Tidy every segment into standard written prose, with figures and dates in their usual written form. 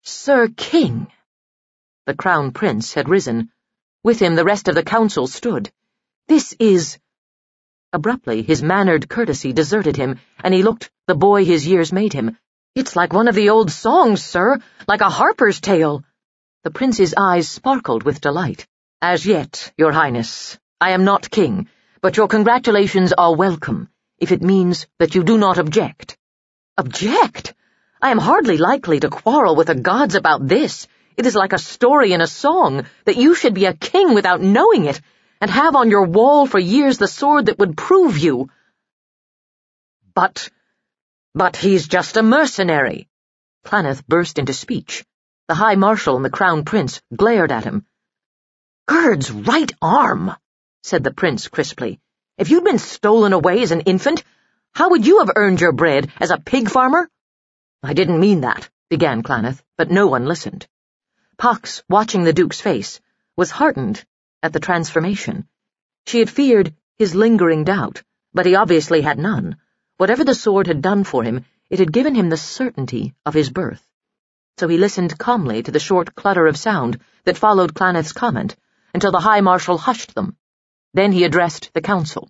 Sir King! The Crown Prince had risen. With him the rest of the council stood. This is— Abruptly, his mannered courtesy deserted him, and he looked the boy his years made him. It's like one of the old songs, sir, like a harper's tale. The prince's eyes sparkled with delight. As yet, your highness, I am not king, but your congratulations are welcome, if it means that you do not object. Object? I am hardly likely to quarrel with the gods about this. It is like a story in a song, that you should be a king without knowing it, and have on your wall for years the sword that would prove you. But he's just a mercenary. Claneth burst into speech. The High Marshal and the Crown Prince glared at him. Gurd's right arm, said the prince crisply. If you'd been stolen away as an infant, how would you have earned your bread, as a pig farmer? I didn't mean that, began Claneth, but no one listened. Pax, watching the Duke's face, was heartened at the transformation. She had feared his lingering doubt, but he obviously had none. Whatever the sword had done for him, it had given him the certainty of his birth. So he listened calmly to the short clutter of sound that followed Claneth's comment, until the High Marshal hushed them. Then he addressed the council.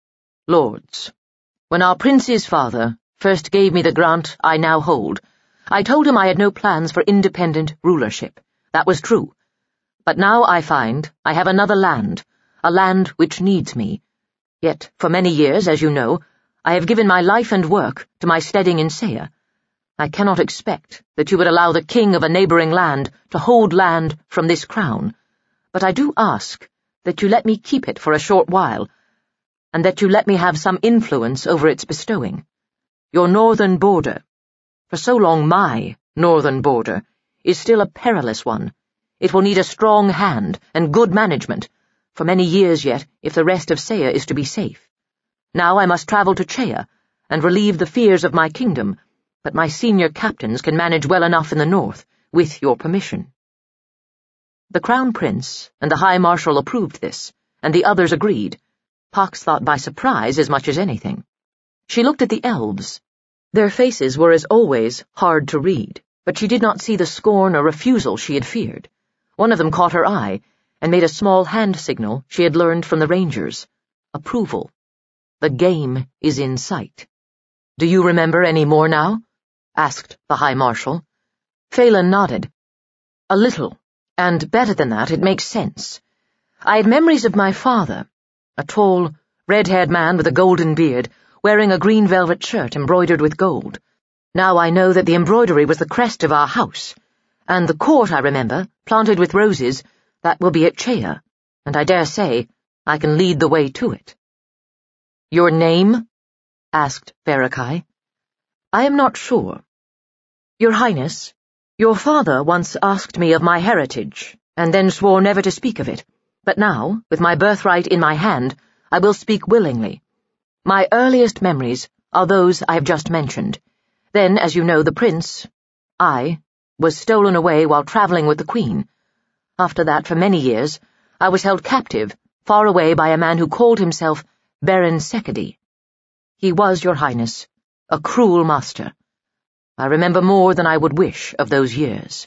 Lords, when our prince's father first gave me the grant I now hold, I told him I had no plans for independent rulership. That was true. But now I find I have another land, a land which needs me. Yet, for many years, as you know, I have given my life and work to my steading in Saya. I cannot expect that you would allow the king of a neighboring land to hold land from this crown, but I do ask that you let me keep it for a short while, and that you let me have some influence over its bestowing. Your northern border, for so long my northern border, is still a perilous one. It will need a strong hand and good management, for many years yet, if the rest of Saya is to be safe. Now I must travel to Chea, and relieve the fears of my kingdom, but my senior captains can manage well enough in the north, with your permission. The Crown Prince and the High Marshal approved this, and the others agreed. Pax thought by surprise as much as anything. She looked at the elves. Their faces were as always hard to read, but she did not see the scorn or refusal she had feared. One of them caught her eye, and made a small hand signal she had learned from the rangers. Approval. The game is in sight. Do you remember any more now? Asked the High Marshal. Phelan nodded. A little, and better than that, it makes sense. I had memories of my father, a tall, red-haired man with a golden beard, wearing a green velvet shirt embroidered with gold. Now I know that the embroidery was the crest of our house, and the court, I remember, planted with roses, that will be at Chea, and I dare say I can lead the way to it. Your name? Asked Barakai. I am not sure. Your Highness, your father once asked me of my heritage, and then swore never to speak of it, but now, with my birthright in my hand, I will speak willingly. My earliest memories are those I have just mentioned. Then, as you know, the prince, I, was stolen away while traveling with the Queen. After that, for many years, I was held captive, far away by a man who called himself Baron Sekedi. He was, your Highness, a cruel master. I remember more than I would wish of those years.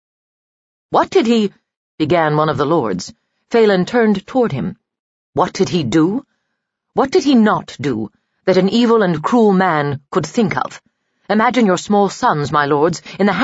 What did he— began one of the lords. Phelan turned toward him. What did he do? What did he not do that an evil and cruel man could think of? Imagine your small sons, my lords, in the